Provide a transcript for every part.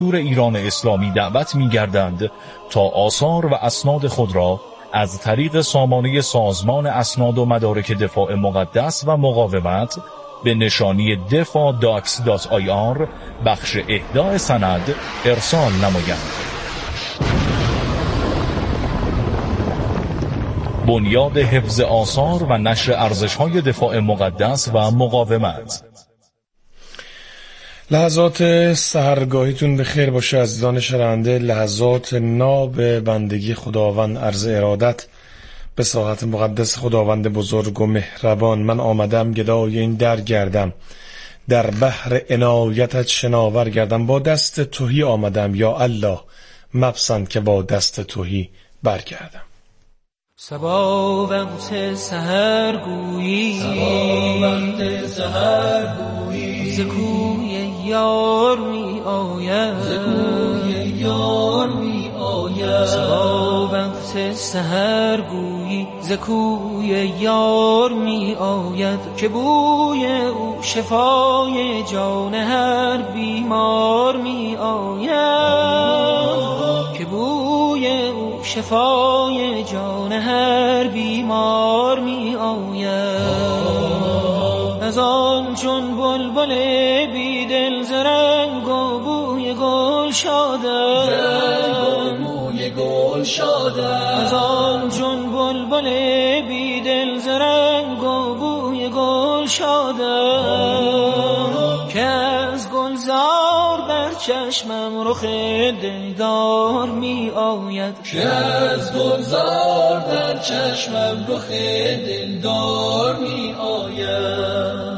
ایران اسلامی دعوت می‌گردند تا آثار و اسناد خود را از طریق سامانه سازمان اسناد و مدارک دفاع مقدس و مقاومت به نشانی defa.docs.ir بخش اهدای سند ارسال نمایند. بنیاد حفظ آثار و نشر ارزش‌های دفاع مقدس و مقاومت. لحظات سحرگاهیتون به خیر باشه عزیزان شنونده. لحظات ناب بندگی خداوند، عرض ارادت به ساحت مقدس خداوند بزرگ و مهربان. من آمدم گدای این در گردم، در بحر عنایتت شناور گردم. با دست تهی آمدم یا الله، مپسند که با دست تهی برگردم. صبا وقت سحرگویی، ز کوی یار می آید، صبا وقت سحرگویی ز کوی یار می آید، که بوی او شفای جان هر بیمار می آید، که بوی او شفای جان هر بیمار می آید. از آن چون بلبل بی دل ز رنگ و بوی گل شاده، از آن چون بلبل بی دل ز رنگ و بوی گل شاده، که از گلزار بر چشمم رخ دلدار می آید، که از گلزار بر چشمم رخ دلدار می آید.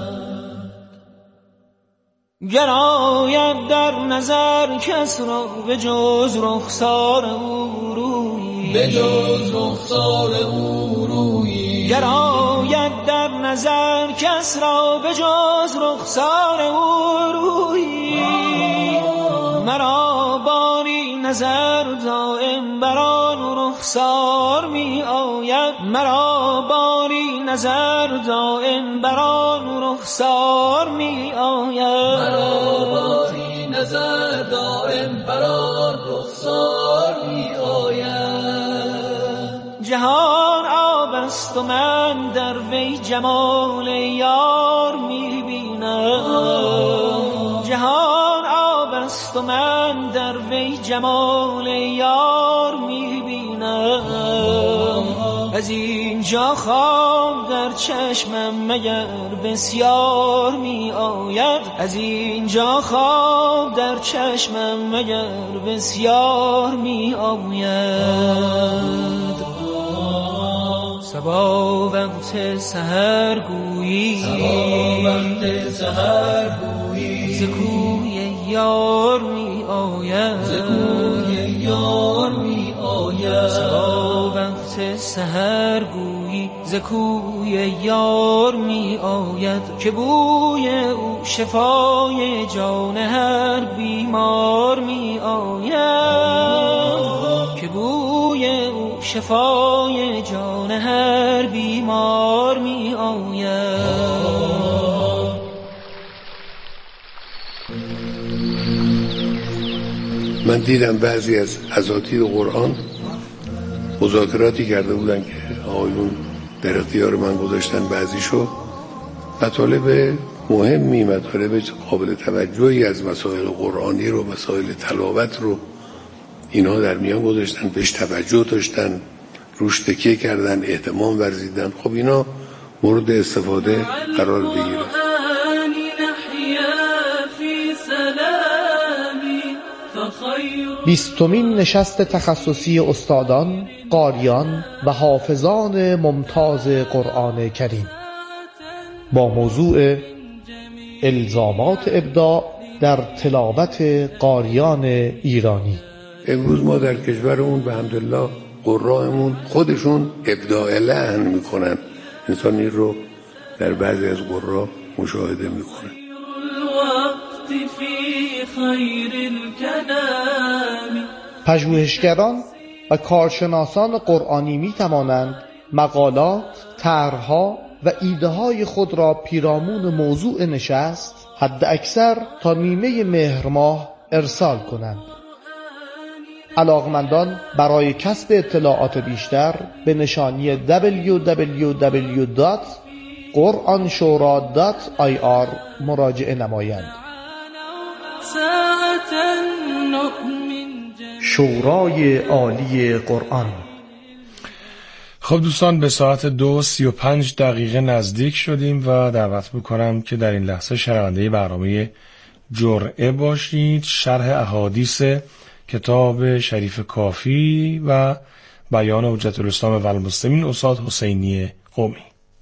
گر آید در نظر کس را به جز رخسار او رویی، به جز رخسار او رویی، گر آید در نظر کس را به جز رخسار او رویی، مرا باری نظر دائم بران رخسار می آید، مرا باری نظر دائم بران رخسار می آید، مرا باری نظر دائم بران رخسار می آید. جهان آب است و من در وی جمال یار می بینم، جهان آب است و من در وی جمال یار می بینم. از اینجا خواب در چشمم مگر بسیار می آید، از اینجا خواب در چشمم مگر بسیار می آید. صبا وقت سحرگویی، ز کوی یار می آید، صبا وقت سحرگویی ز کوی یار می آید، که بوی او شفای جان هر بیمار می آید، که بوی او شفای جان هر بیمار می آید. من دیدم بعضی از اساتید قرآن مذاکراتی کرده بودن که آقایون در اختیار من گذاشتن، بعضیشو مطالب مهمی، مطالب قابل توجهی از مسائل قرآنی رو، مسائل تلاوت رو اینها در میان گذاشتن، بهش توجه داشتن، روش تکیه کردن، اهتمام ورزیدن. خب اینا مورد استفاده قرار بگیره. 20مین نشست تخصصی استادان، قاریان و حافظان ممتاز قرآن کریم با موضوع الزامات ابداع در تلاوت قاریان ایرانی. امروز ما در کشورمون به حمدالله قرائمون خودشون ابداع لحن میکنن. انسان این رو در بعضی از قرا مشاهده میکنه. پژوهشگران و کارشناسان قرآنی می توانند مقالات، طرح‌ها و ایده‌های خود را پیرامون موضوع نشست حد اکثر تا نیمه مهر ماه ارسال کنند. علاقمندان برای کسب اطلاعات بیشتر به نشانی www.quranshoura.ir مراجعه نمایند. شورای عالی قرآن. خب دوستان، به ساعت 2:35 نزدیک شدیم و دعوت میکنم که در این لحظه شنونده برنامه جرعه باشید. شرح احادیث کتاب شریف کافی و بیان حجت الاسلام و المسلمین استاد حسینی قمی.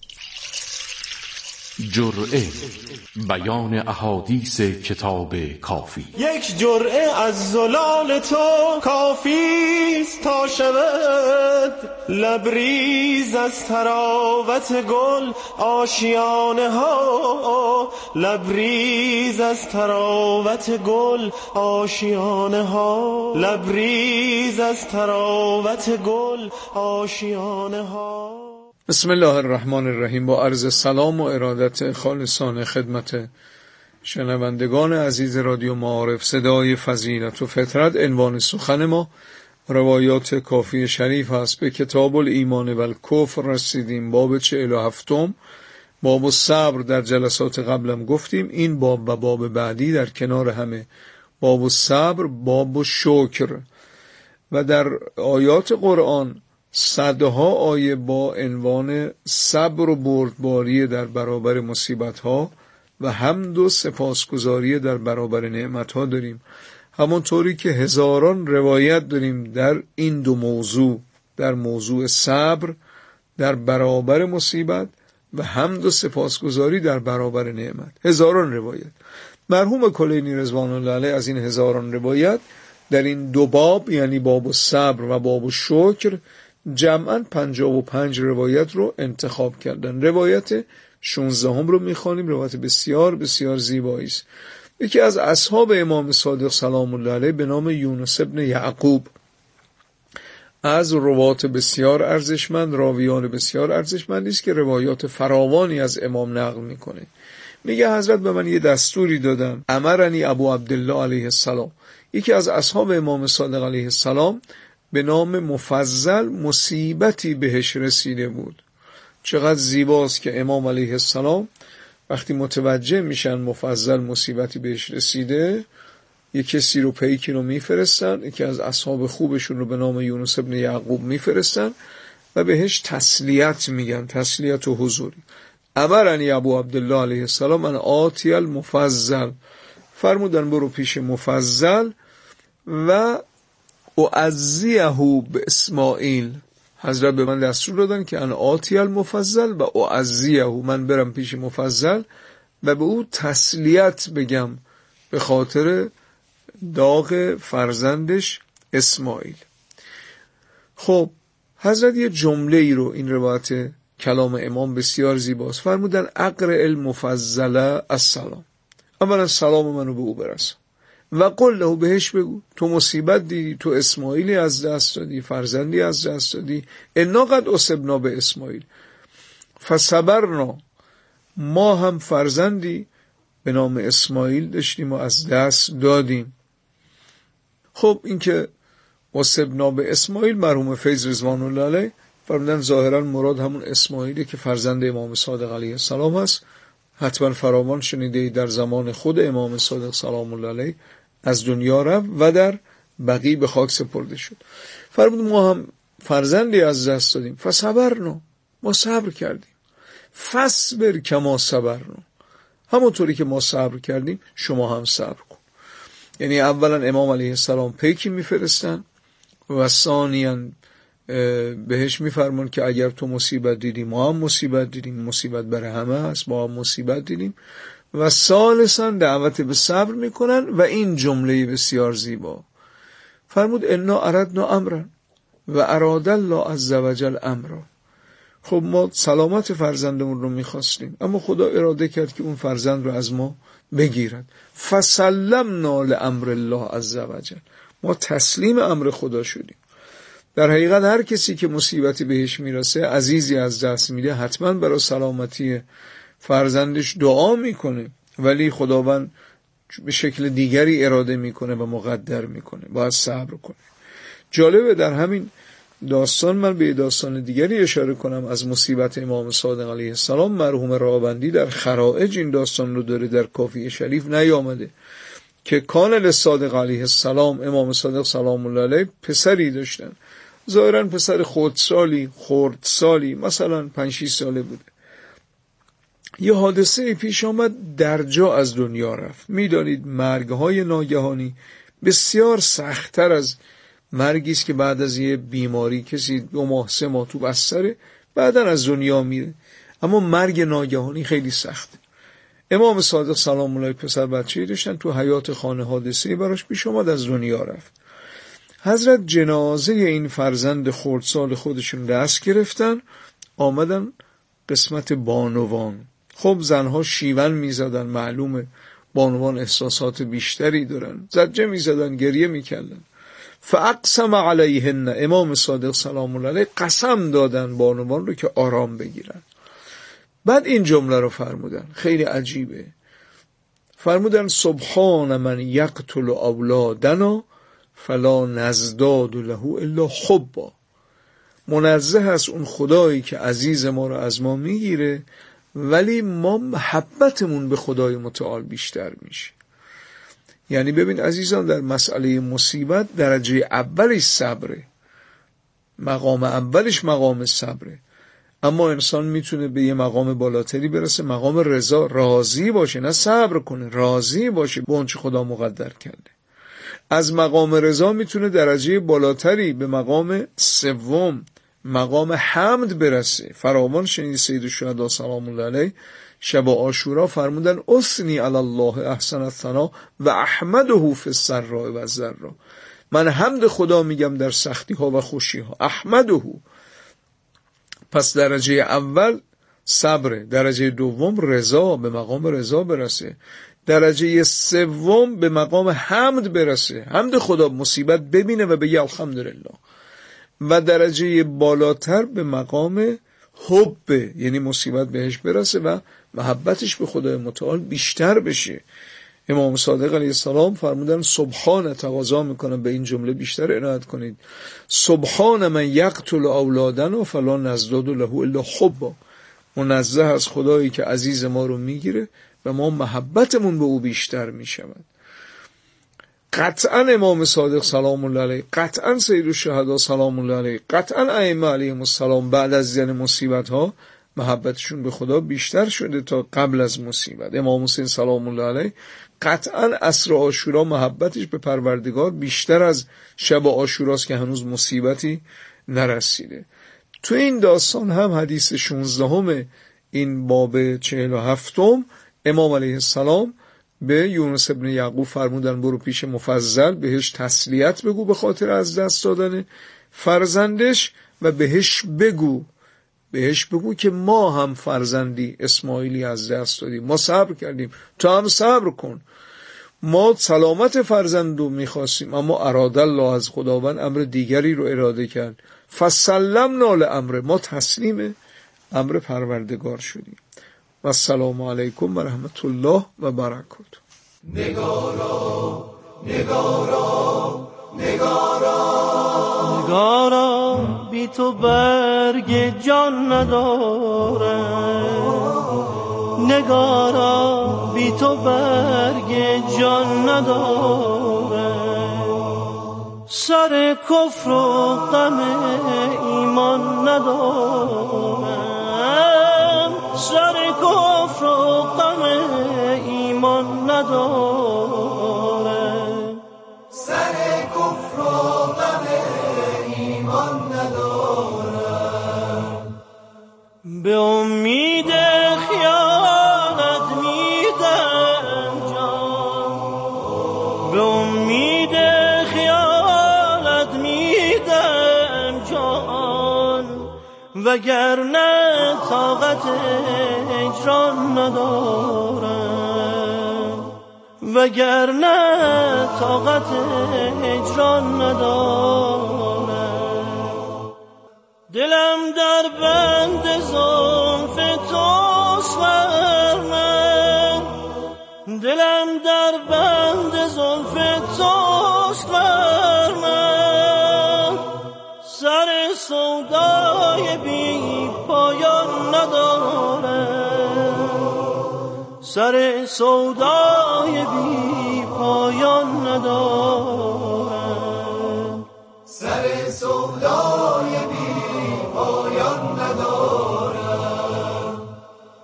جرعه، بیان احادیث کتاب کافی. یک جرعه از زلال تو کافیست تا شود لبریز از تراوت گل آشیانه ها، لبریز از تراوت گل آشیانه ها، لبریز از تراوت گل آشیانه ها. بسم الله الرحمن الرحیم. با عرض سلام و ارادت خالصانه خدمت شنوندگان عزیز رادیو معارف صدای فضیلت و فطرت، عنوان سخن ما روایات کافی شریف است. به کتاب الایمان و الکفر رسیدیم، باب 47، باب الصبر. در جلسات قبلم گفتیم این باب و باب بعدی در کنار همه، باب الصبر، باب الشکر، و در آیات قرآن صدها آیه با عنوان صبر و بردباری در برابر مصیبت‌ها و حمد و سپاسگزاری در برابر نعمت‌ها داریم. همونطوری که هزاران روایت داریم در این دو موضوع، در موضوع صبر در برابر مصیبت و حمد و سپاسگزاری در برابر نعمت. هزاران روایت. مرحوم کلینی رضوان الله علیه از این هزاران روایت در این دو باب، یعنی باب الصبر و باب الشکر، جمعاً 55 روایت رو انتخاب کردن. روایت 16 رو میخوانیم. روایت بسیار بسیار زیبایی است. یکی از اصحاب امام صادق سلام الله علیه به نام یونس ابن یعقوب، از روات بسیار ارزشمند، راویان بسیار ارزشمندی است که روایات فراوانی از امام نقل میکنه. میگه حضرت به من یه دستوری دادن، امرنی ابو عبدالله علیه السلام، یکی از اصحاب امام صادق علیه السلام به نام مفضل، مصیبتی بهش رسیده بود. چقدر زیباست که امام علیه السلام وقتی متوجه میشن مفضل مصیبتی بهش رسیده، یک کسی رو پیکی رو میفرستن، یکی از اصحاب خوبشون رو به نام یونس ابن یعقوب میفرستن و بهش تسلیت میگن، تسلیت و حضوری. امرنی ابو عبدالله علیه السلام من آتی المفضل، فرمودن برو پیش مفضل و اعزیه به اسماعیل. حضرت به من دستور دادن که انا آتی المفضل و اعزیه، من برم پیش مفضل و به او تسلیت بگم به خاطر داغ فرزندش اسماعیل. خب حضرت یه جمله ای رو، این روایت کلام امام بسیار زیباست، فرمودن اقرئ المفضل السلام، اولا سلام منو به او برسان و قل له، بهش بگو تو مصیبت دیدی، تو اسماعیلی از دست دادی، فرزندی از دست دادی، انا قد اصبنا به اسماعیل فصبرنا، ما هم فرزندی به نام اسماعیل داشتیم و از دست دادیم. خب این که اصبنا به اسماعیل، مرحوم فیض رضوان الله علیه فرمودن ظاهرا مراد همون اسماعیلی که فرزند امام صادق علیه السلام هست. حتما فراوان شنیده در زمان خود امام صادق سلام الله علیه از دنیا رفت و در بقیع به خاک سپرده شد. فرمود ما هم فرزندی از دست دادیم، فصبرنا، ما صبر کردیم، فصبر کما صبرنا، همونطوری که ما صبر کردیم شما هم صبر کن. یعنی اولا امام علیه السلام پیکی میفرستن و ثانیاً بهش میفرمان که اگر تو مصیبت دیدی ما هم مصیبت دیدیم، مصیبت برای همه هست، ما هم مصیبت دیدیم، و ثالثاً دعوت به صبر میکنن و این جمله بسیار زیبا فرمود انا اردنا امرا و اراد الله عز وجل امرا. خب ما سلامت فرزندمون رو میخواستیم اما خدا اراده کرد که اون فرزند رو از ما بگیرد. فسلمنا لامر الله عز وجل، ما تسلیم امر خدا شدیم. در حقیقت هر کسی که مصیبتی بهش میرسه، عزیزی از دست میده، حتما برای سلامتی فرزندش دعا میکنه، ولی خداوند به شکل دیگری اراده میکنه و مقدر میکنه، باید صبر کنه. جالبه در همین داستان من به داستان دیگری اشاره کنم از مصیبت امام صادق علیه السلام. مرحوم راوندی در خرائج این داستان رو داره، در کافی شریف نیامده که کان للصادق علیه السلام، امام صادق سلام الله علیه پسری داشتن، ظاهرا پسر خردسالی مثلا 5-6 ساله بوده. یه حادثه پیش آمد، در جا از دنیا رفت. میدانید مرگ‌های ناگهانی بسیار سخت‌تر از مرگی است که بعد از یه بیماری کسی 2 ماه 3 ماه تو بستره بعدن از دنیا میره، اما مرگ ناگهانی خیلی سخته. امام صادق سلام الله پسر بچه‌ای داشتن، تو حیات خانه حادثه براش پیش آمد، از دنیا رفت. حضرت جنازه این فرزند خردسال خودشون دست گرفتن، آمدن قسمت بانوان. خب زنها شیون میزدن، معلومه بانوان احساسات بیشتری دارن، زجه میزدن، گریه میکردن. فاقسم علیهن، امام صادق سلام الله علیه قسم دادن بانوان رو که آرام بگیرن. بعد این جمله رو فرمودن، خیلی عجیبه. فرمودن سبحان من یقتل اولادنا فلا نزداد له الا حبا. منزه است اون خدایی که عزیز ما رو از ما میگیره ولی ما محبتمون به خدای متعال بیشتر میشه. یعنی ببین عزیزان، در مسئله مصیبت درجه اولش صبره، مقام اولش مقام صبره، اما انسان میتونه به یه مقام بالاتری برسه، مقام رضا، راضی باشه، نه صبر کنه، راضی باشه به اونچه خدا مقدر کرده. از مقام رضا میتونه درجه بالاتری به مقام سوم، مقام حمد برسه. فراوان شنید سید الشهدا سلام الله علیه شب عاشورا فرمودن اثنی علی الله احسن الثنا و احمده فی السراء و الضراء. من حمد خدا میگم در سختی ها و خوشی ها، احمده. پس درجه اول صبر، درجه دوم رضا، به مقام رضا برسه، درجه سوم به مقام حمد برسه، حمد خدا، مصیبت ببینه و بگه الحمدلله، و درجه بالاتر به مقام حب، یعنی مصیبت بهش برسه و محبتش به خدای متعال بیشتر بشه. امام صادق علیه السلام فرمودن سبحان، تقاضا میکنم به این جمله بیشتر عنایت کنید، سبحان من یقتل اولادنا فلا نزداد له الا حبا. منزه از خدایی که عزیز ما رو میگیره و ما محبتمون به او بیشتر میشود. قطعا امام صادق سلام الله علیه، قطعا سید الشهدا سلام الله علیه، قطعا ائمه علیهم السلام بعد از دیدن مصیبت ها محبتشون به خدا بیشتر شده تا قبل از مصیبت. امام حسین سلام الله علیه قطعا عصر عاشورا محبتش به پروردگار بیشتر از شب عاشوراست که هنوز مصیبتی نرسیده. تو این داستان هم حدیث 16 این باب 47 امام علیه السلام به یونس ابن یعقوب فرمودن برو پیش مفضل، بهش تسلیت بگو به خاطر از دست دادن فرزندش و بهش بگو که ما هم فرزندی اسماعیلی از دست دادیم، ما صبر کردیم، تو هم صبر کن. ما سلامت فرزند رو میخواستیم اما اراد الله، از خداوند امر دیگری رو اراده کرد. فسلمنا لامر، ما تسلیم امر پروردگار شدیم. و السلام علیکم و رحمت الله و برکاته. نگارا نگارا نگارا نگارا بی تو برگ جان نداره، نگارا بی تو برگ جان نداره، سر کفر و غم ایمان ندارم، سر کفر و غم ایمان ندارم، سر کفر و غم ایمان ندارم، به امید خیانت میدم جان، به امید خیانت میدم جان، وگرنه طاقت هجران ندارم، وگرنه طاقت هجران ندارم. دلم در بند زلف توست ورنه، دلم در بند سر سودای بی پایان ندارم، سر سودای بی پایان ندارم.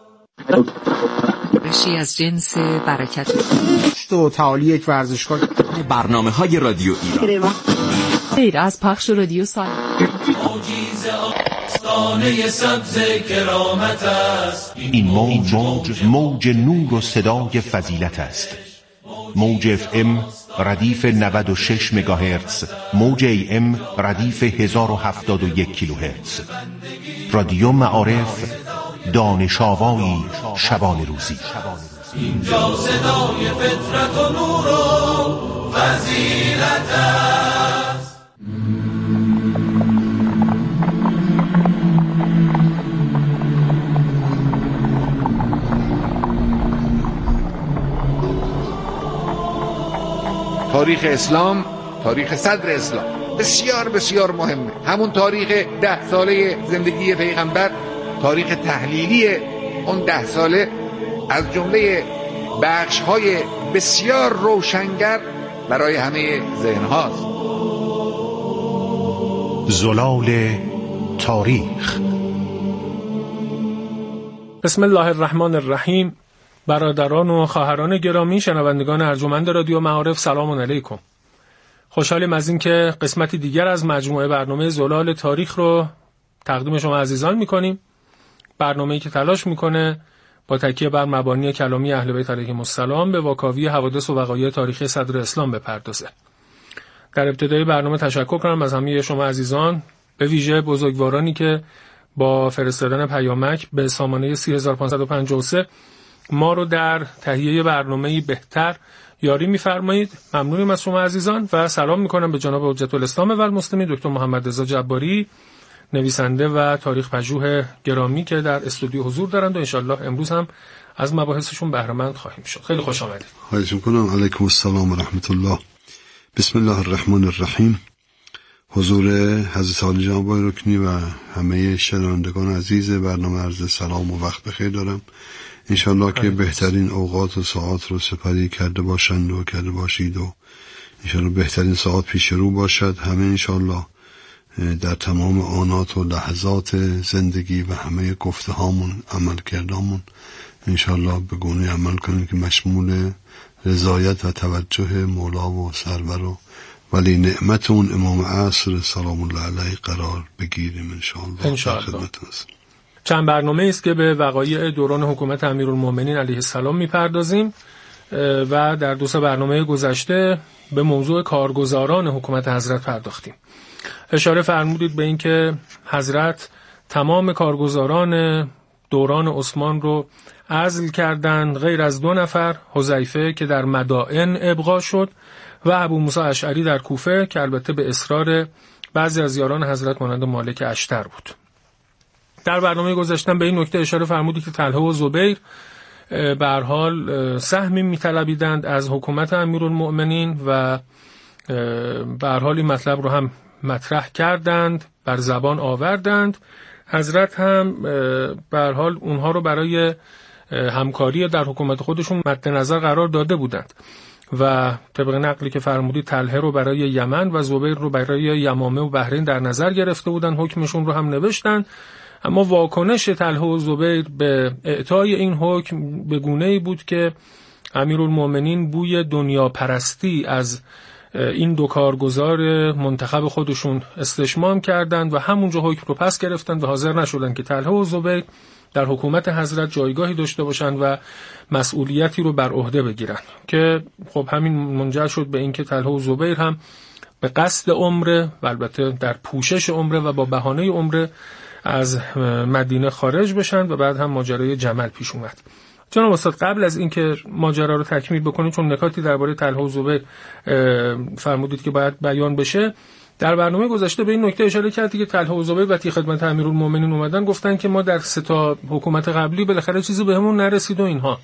رشی از جنس برکت و تعالی یک ورزشگاه. برنامه‌های رادیو ایران غیر از پخش رادیو سال آستانه سبز کرامت است. این موج نور و صدای فضیلت است. موج FM ردیف 96 مگاهرتز، موج AM ردیف 1071 کیلوهرتز. رادیو معارف، دانش آوایی شبان روزی. اینجا صدای فطرت و نور و فضیلت است. تاریخ اسلام، تاریخ صدر اسلام بسیار بسیار مهمه. همون تاریخ 10 ساله زندگی پیغمبر، تاریخ تحلیلی اون 10 ساله، از جمله بخش‌های بسیار روشنگر برای همه ذهن هاست. زلال تاریخ. بسم الله الرحمن الرحیم. برادران و خواهران گرامی، شنوندگان ارجمند رادیو معارف، سلام علیکم. خوشحالیم از این که قسمتی دیگر از مجموعه برنامه زلال تاریخ رو تقدیم شما عزیزان میکنیم. برنامه‌ای که تلاش میکنه با تکیه بر مبانی کلامی اهل بیت علیهم السلام به واکاوی حوادث و وقایع تاریخی صدر اسلام بپردازه. در ابتدای برنامه تشکر کنم از همه شما عزیزان، به ویژه بزرگوارانی که با فرستادن پیامک به سامانه 30553 ما رو در تهیه برنامه‌ای بهتر یاری می‌فرمایید. ممنونیم از شما عزیزان و سلام می‌کنم به جناب حجت الاسلام و المسلمین دکتر محمد رضا جباری، نویسنده و تاریخ پژوه گرامی که در استودیو حضور دارند و انشالله امروز هم از مباحثشون بهره مند خواهیم شد. خیلی خوش آمدید. خواهش می‌کنم. علیکم السلام و رحمت الله. بسم الله الرحمن الرحیم. حضور حضرت عالی جناب رکنی و همه شنوندگان عزیز برنامه عرض سلام و وقت بخیر دارم. انشالله که بهترین اوقات و ساعات رو سپری کرده باشند و کرده باشید و انشالله بهترین ساعات پیش رو باشد. همه انشالله در تمام آنات و لحظات زندگی و همه گفته هامون، عمل کردامون انشالله به گونه عمل کنیم که مشمول رضایت و توجه مولا و سرور و ولی نعمت اون امام عصر سلام الله علیه قرار بگیریم انشالله. چند برنامه است که به وقایع دوران حکومت امیرالمومنین علیه السلام میپردازیم و در 2 برنامه گذشته به موضوع کارگزاران حکومت حضرت پرداختیم. اشاره فرمودید به این که حضرت تمام کارگزاران دوران عثمان رو عزل کردند غیر از 2 نفر، حذیفه که در مدائن ابقا شد و ابو موسی اشعری در کوفه که البته به اصرار بعضی از یاران حضرت مانند مالک اشتر بود. در برنامه گذشته به این نکته اشاره فرمودید که طلحه و زبیر به هر حال سهمی میطلبیدند از حکومت امیرالمؤمنین و به هر حال این مطلب رو هم مطرح کردند، بر زبان آوردند. حضرت هم به هر حال اونها رو برای همکاری در حکومت خودشون مد نظر قرار داده بودند و طبق نقلی که فرمودید طلحه رو برای یمن و زبیر رو برای یمامه و بحرین در نظر گرفته بودند، حکمشون رو هم نوشتند. اما واکنش طلحه و زبیر به اعطای این حکم به گونه‌ای بود که امیرالمومنین بوی دنیا پرستی از این 2 کارگزار منتخب خودشون استشمام کردند و همونجا حکم رو پس گرفتند و حاضر نشدند که طلحه و زبیر در حکومت حضرت جایگاهی داشته باشند و مسئولیتی رو بر عهده بگیرند، که خب همین منجر شد به اینکه طلحه و زبیر هم به قصد عمره و البته در پوشش عمره و با بهانه عمره از مدینه خارج بشن و بعد هم ماجرای جمل پیش اومد. جناب استاد، قبل از اینکه ماجرا رو تکمیل بکنید، چون نکاتی درباره طلحه و زبیر فرمودید که باید بیان بشه، در برنامه گذشته به این نکته اشاره کردید که طلحه و زبیر وقتی خدمت امیرالمومنین اومدن گفتن که ما در 3 حکومت قبلی بالاخره چیزی بهمون نرسید و اینها.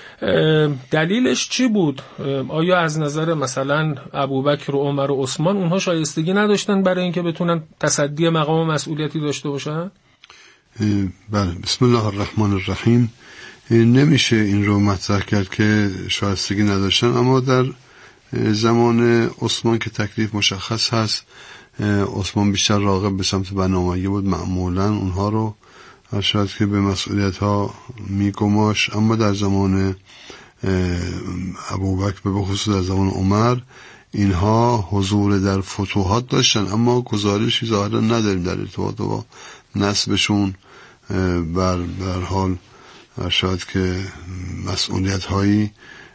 دلیلش چی بود؟ آیا از نظر مثلا ابوبکر و عمر و عثمان اونها شایستگی نداشتن برای اینکه بتونن تصدی مقام مسئولیتی داشته باشن؟ بله. بسم الله الرحمن الرحیم. نمیشه این رو مطرح کرد که شایستگی نداشتن. اما در زمان عثمان که تکلیف مشخص هست، عثمان بیشتر راغب به سمت بنی امیه بود، معمولا اونها رو شاید که به مسئولیت ها میگماش. اما در زمان ابوبکر به خصوص در زمان عمر اینها حضور در فتوحات داشتن، اما گزارشی ظاهرا نداریم در ارتباط با نسبشون. بر حال شاید که مسئولیت هایی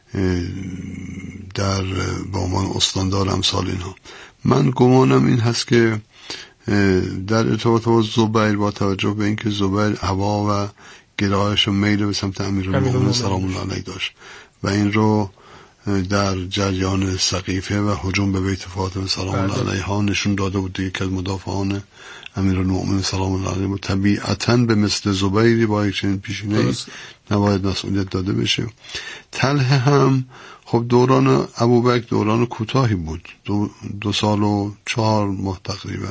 در با عنوان استاندار امثال اینها. من گمانم این هست که در ارتباط با زبیر، با توجه به اینکه زبیر هوا و گرایش و میل به سمت امیرالمومنین سلام الله علیه داشت و این رو در جریان سقیفه و هجوم به بیت فاطمه سلام الله علیها نشون داده بود دیگه که از مدافعان امیرالمومنین سلام الله علیه بود. طبیعتاً به مثل زبیری با یک چنین پیشینه‌ای نباید مسئولیت داده بشه. طلحه هم خب دوران ابوبکر دوران کوتاهی بود، 2 سال و 4 ماه تقریبا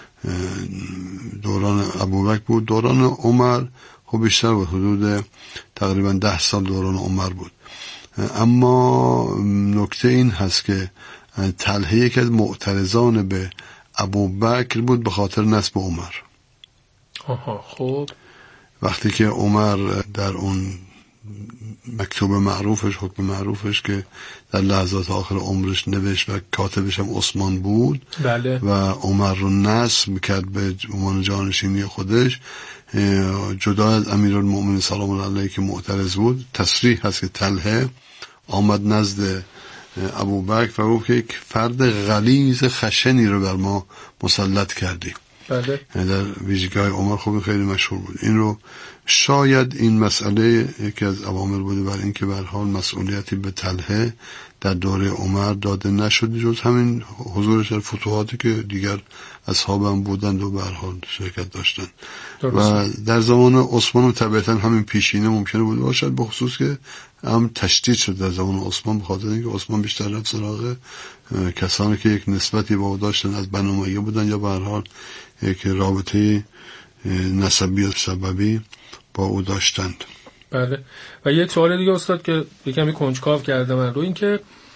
دوران ابوبکر بود. دوران عمر خب بیشتر بود، حدود تقریبا 10 سال دوران عمر بود. اما نکته این هست که طلحه یکی از معترضان به ابوبکر بود به خاطر نسب عمر. خب وقتی که عمر در اون مکتوب معروفش، حکم معروفش که در لحظات آخر عمرش نوشت و کاتبش هم عثمان بود، بله. و عمر رو نسب کرد به عنوان جانشینی خودش، جدا از امیرالمومنین سلام الله علیه که معترض بود، تصریح هست که طلحه آمد نزد ابوبکر و گفت که یک فرد غلیظ خشنی رو بر ما مسلط کردی. بله. در ویژگی‌های عمر خوب خیلی مشهور بود. این رو شاید این مسئله یکی از عوامل بوده برای اینکه به هر حال مسئولیتی به طلحه در دوره عمر داده نشد، جز همین حضورش در فتوحاتی که دیگر اصحاب هم بودند و به هر حال شرکت داشتند. و در زمان عثمان طبیعتا همین پیشینه ممکنه بود باشد، به خصوص که هم تشدید شد در زمان عثمان به خاطر اینکه عثمان بیشتر رفت سراغ کسانی که یک نسبتی با او داشتن از بنی امیه بودن یا به هر حال یک رابطه نسبی و سببی با او داشتند. بله. و یه سوال دیگه استاد که یکمی کنجکاو کرده من رو، این که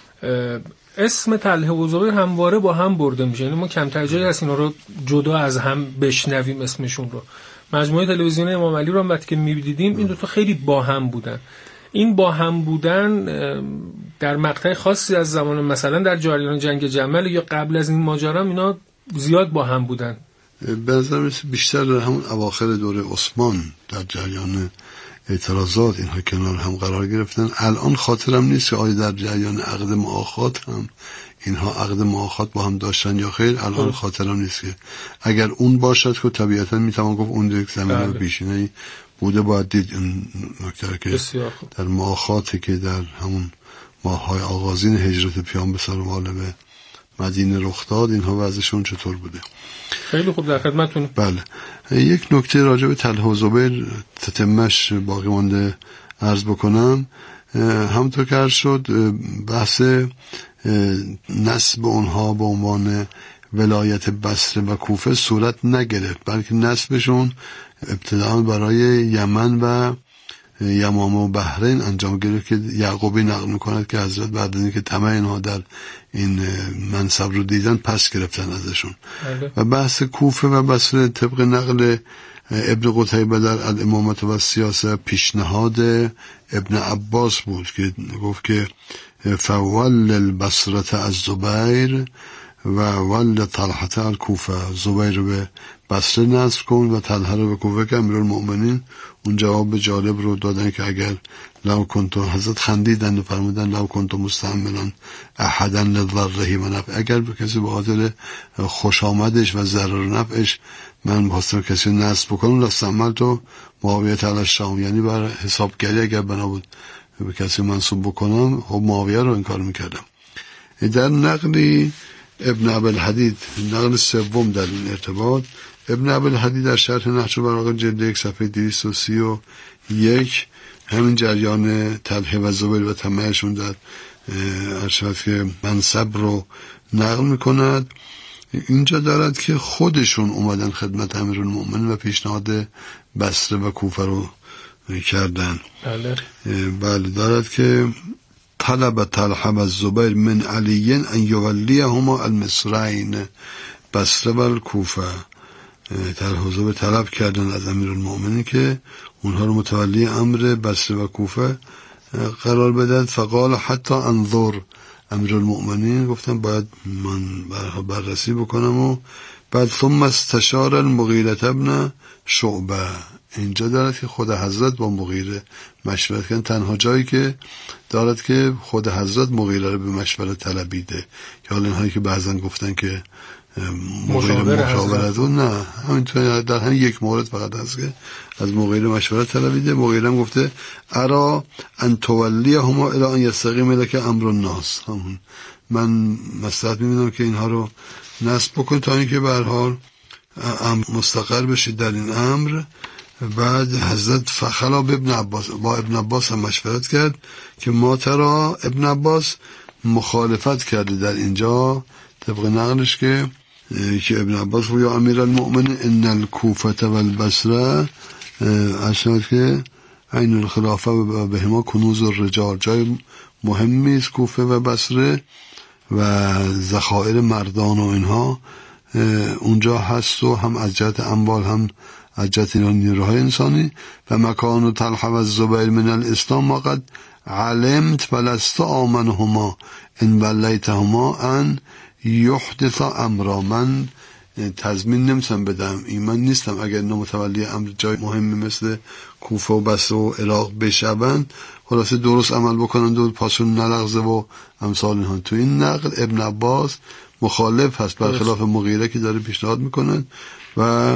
اسم طلحه و زبیر همواره با هم برده میشه، یعنی ما کمتر جایی هست اینا رو جدا از هم بشنویم اسمشون رو. مجموعه تلویزیون امام علی رو هم وقتی که می‌دیدیم این دو تا خیلی با هم بودن. این با هم بودن در مقطع خاصی از زمان مثلا در جریان جنگ جمل یا قبل از این ماجرا اینا زیاد با هم بودن. به نظر بیشتر در همون اواخر دوره عثمان در جریان اعتراضات اینها کنار هم قرار گرفتن. الان خاطرم نیست که آیا در جریان عقد مؤاخات هم اینها عقد مؤاخات با هم داشتن یا خیر. الان خاطرم نیست که اگر اون باشد که طبیعتا میتوان گفت اون یک زمینه پیشینه‌ای بوده. باید دید این نکته که در مؤاخاتی که در همون ماه‌های آغازین هجرت پیامبر صلی الله علیه و آله به مدینه رخ داد، اینها وضعشون چطور بوده. خیلی خوب، در خدمتتون. بله. یک نکته راجع به طلحه و زبیر تتمش باقی مانده عرض بکنم. همونطور که عرض شد بحث نسب اونها به عنوان ولایت بصره و کوفه صورت نگرفت، بلکه نسبشون ابتداً برای یمن و یمامه و بحرین انجام گرفت که یعقوبی نقل می‌کند که حضرت بعد از اینکه طمع اینها در این منصب رو دیدن پس گرفتن ازشون. و بحث کوفه و بصره طبق نقل ابن قتیبه در الامامت و سیاست پیشنهاد ابن عباس بود که گفت که فول البصره از زبیر و ول طلحه الکوفه، زبیر به بصره نصب کن و طلحه رو به کوفه، که امیرالمؤمنین اون جواب جالب رو دادن که اگر لو کنتو، حضرت خندیدن و فرمودن لو کنتو مستعملا احدا لضره و نفع، اگر کسی به خاطر خوش آمدش و ضرر و نفعش من بخواستم کسی نصب بکنم لاستعمل تو معاویه علی شام، یعنی بر حسابگری اگر بنا بود به کسی منصوب بکنم خب معاویه رو این کار میکردم. در نقلی ابن ابوالحدید، نقل سوم در این ارتباط، ابن ابوالحدید در شرح نهج البلاغه جلد 1 صفحه 231 همین جریان طلحه و زبیر و طمعشون در ارشاد که منصب رو نقل میکند. اینجا دارد که خودشون اومدن خدمت امیرالمؤمنین و پیشنهاد بصره و کوفه رو کردن. بله دارد که طلب طلحه و زبیر من علی ان یولیهما المصرین بصره و الکوفه. طلحه و زبیر طلب کردن از امیرالمؤمنین که اونها رو متولی امر بصره و کوفه قرار بدهد. فقال حتی انظر، امیرالمؤمنین گفتن باید من بررسی بکنم. و بعد ثم استشار المغیرة ابن شعبه. اینجا دارد که خود حضرت با مغیره مشورت کردن، تنها جایی که دارد که خود حضرت مغیره رو به مشورت طلبیده. که حالا اینهایی که بعضن گفتن که مغیره مشاورت و نه، همینطور در همین یک مورد فقط هست که از مغیره مشورت طلبیده. مغیره هم گفته ارا ان تولیهما الی ان یستقیم لک امر الناس، همون من مصلحت می‌بینم که اینها رو نصب بکن تا اینکه به هر حال مستقر بشید در این امر. بعد حضرت فخلا به ابن عباس، با ابن عباس هم مشورت کرد که ما ترا ابن عباس مخالفت کرده در اینجا طبق نقلش که ابن عباس و یا امیر المؤمن ان الکوفه و البصره اشار که عین الخلافه و بهما کنوز الرجال، جای مهمی است کوفه و بصره و ذخایر مردان و اینها اونجا هست و هم از جهت اموال هم از جهت نیروهای انسانی. و مکان و طلحه و زبیر من الاسلام ما قد علمت ولست آمنهما ان ولیتهما ان یحدث امرا. من تضمین نمیتونم بدم، ایمان نیستم اگر متولی امر جای مهمی مثل کوفه و بصره و عراق بشوند خلاصه درست عمل بکنند و پاسون نلغزه و امثال اینها. تو این نقل ابن عباس مخالف هست برخلاف مغیره که داره پیشنهاد میکنن و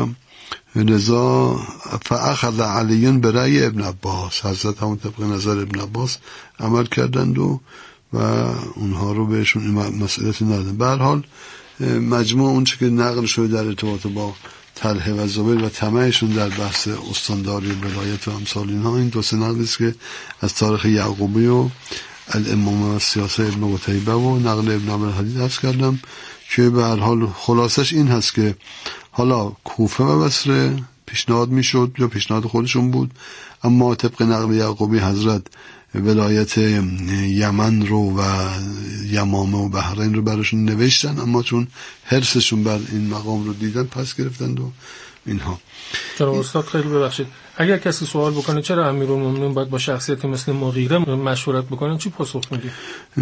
لذا فاخذ علی برای ابن عباس. حضرت همون طبق نظر ابن عباس عمل کردند و اونها رو بهشون مسئولیتی ندادن. به هر حال مجموع اون چه که نقل شده در ارتباط با طلحه و زبیر و طمعشون در بحث استانداری ولایت و امثال اینها، این دو سه نقلی است که از تاریخ یعقوبی و الامامه و سیاسه ابن قتیبه و نقل ابن عبد الحدید عرض کردم که به هر حال خلاصش این هست که حالا کوفه و بصره پیشنهاد میشد یا پیشنهاد خودشون بود، اما طبق نقل یعقوبی حضرت ولایت یمن رو و یمامه و بحرین رو براشون نوشتن، اما چون حرصشون بر این مقام رو دیدن پس گرفتند و اینها. چرا استاد خیلی ببخشید اگر کسی سوال بکنه چرا امیرالمومنین باید با شخصیتی مثل مغیره مشورت بکنن، چی پاسخ میدی؟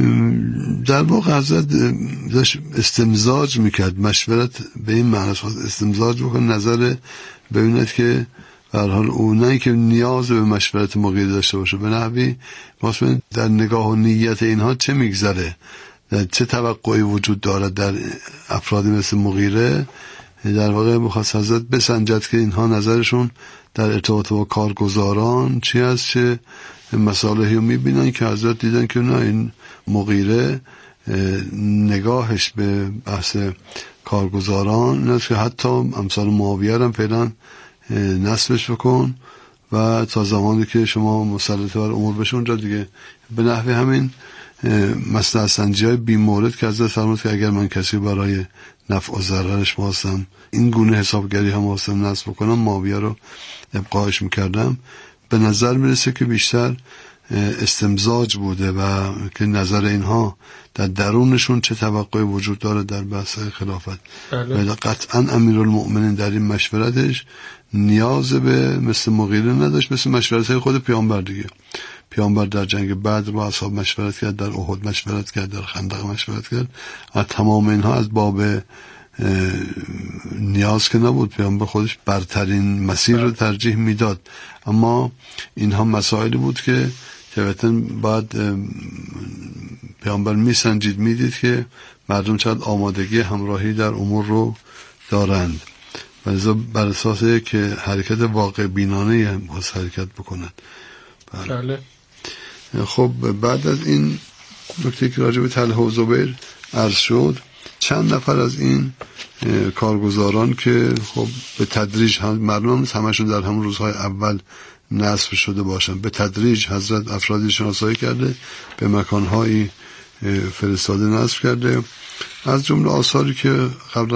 در واقع حضرت داشت استمزاج میکرد، مشورت به این معنی استمزاج بکنه نظر ببیند که به هر حال اونایی که نیاز به مشورت مغیره داشته باشه به نحوی واسه در نگاه و نیت اینها چه میگذره، چه توقعی وجود دارد در افرادی مثل مغیره. در واقع بخواست حضرت بسنجد که اینها نظرشون در ارتباط با کارگزاران چی هست، چه مصالحی رو میبینن که حضرت دیدن که نه این مغیره نگاهش به بحث کارگزاران این است که حتی امثال معاویه هم فعلا نصبش بکن و تا زمانی که شما مسلط بر امور بشه اونجا دیگه. به نحوی همین مصلحت سنجی‌های بی مورد که حضرت فرمود که اگر من کسی برای نفع و ضررش واسم این گونه حسابگری هم واسم نصب بکنم معاویه رو ابقایش میکردم، به نظر میرسه که بیشتر استمزاج بوده و که نظر اینها در درونشون چه توقعی وجود داره در بحث خلافت. و قطعا امیرالمؤمنین در این مشورتش نیاز به مثل مغیره نداشت، مثل مشورت خود پیامبر دیگه. پیامبر در جنگ بدر با اصحاب مشورت کرد، در احد مشورت کرد، در خندق مشورت کرد. و تمام اینها از باب نیاز که نبود، پیامبر خودش برترین مسیر رو ترجیح میداد، اما اینها مسائلی بود که طبعاً باید پیامبر میسنجید، میدید که مردم چقدر آمادگی همراهی در امور رو دارند و لذا بر اساس که حرکت واقع بینانه هم حرکت بکنند. بله. خب بعد از این نکته که راجع به طلحه و زبیر عرض شد، چند نفر از این کارگزاران که خب به تدریج مردم همشون در همون روزهای اول نصب شده باشن، به تدریج حضرت افرادی شناسایی کرده، به مکانهایی فرستاده نصب کرده. از جمله آثاری که قبلا